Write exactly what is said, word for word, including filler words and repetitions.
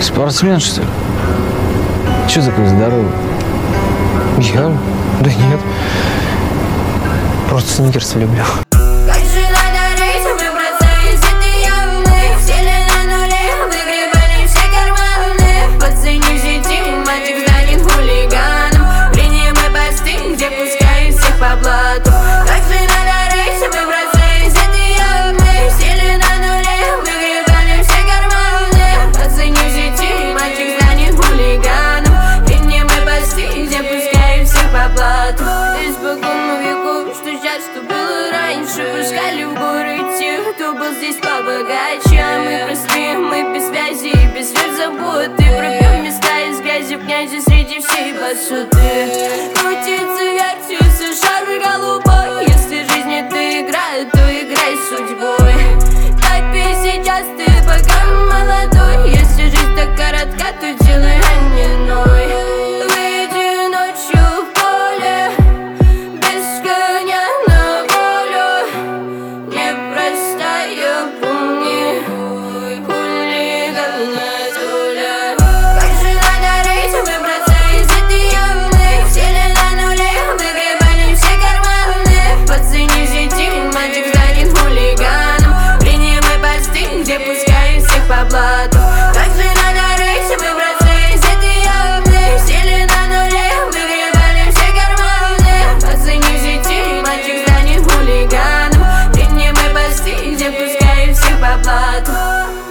Спортсмен, что ли? Че такой здоровый? Я? Да нет. Просто сникерсы люблю. Пускали в горы тех, кто был здесь побогаче. А мы простые, мы без связи и без сверхзаботы. Пробьем места из грязи в князи среди всей посуды. Крутится, вертится шар голубой. Если жизнь это игра, то играй с судьбой. Топи сейчас, ты пока молодой. Если жизнь так коротка, то делай иной. Выйди ночью в поле, без коня на волю. Непростая, помни, хулиганная доля. Как же надо рыть, выбраться из этой ямы. Сели на нуле, выгребали все карманы. Пацаны сидим, мальчик станет хулиганом. Принимай посты, где пускают всех по блату. Как же надо рыть, выбраться из этой ямы. Сели на нуле, выгребали все карманы. Пацаны сидим, мальчик станет хулиганом. Принимай посты, где пускают всех по блату.